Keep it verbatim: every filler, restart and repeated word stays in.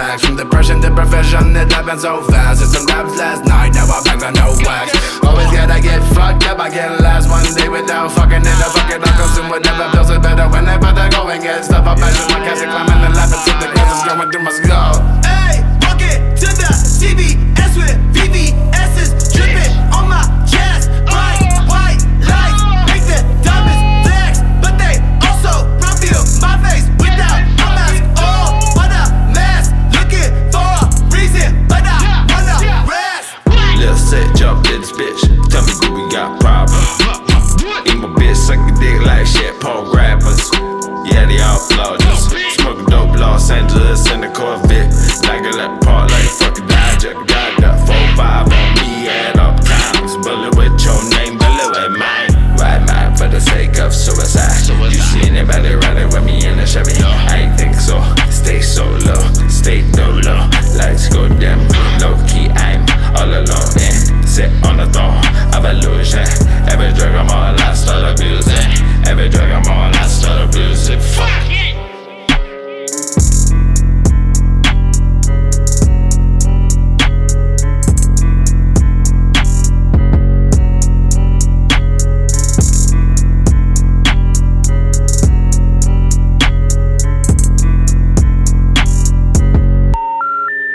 wax. From depression to profession, it happened so fast. Did some raps last night, now I'm back on no wax. Always gotta get fucked up, I can't last one day without fucking it up. Fuck it, I consume whatever feels it better. Whenever they go and get stuff, I passion my cash and climbing and laughing till the grass is going through my skull.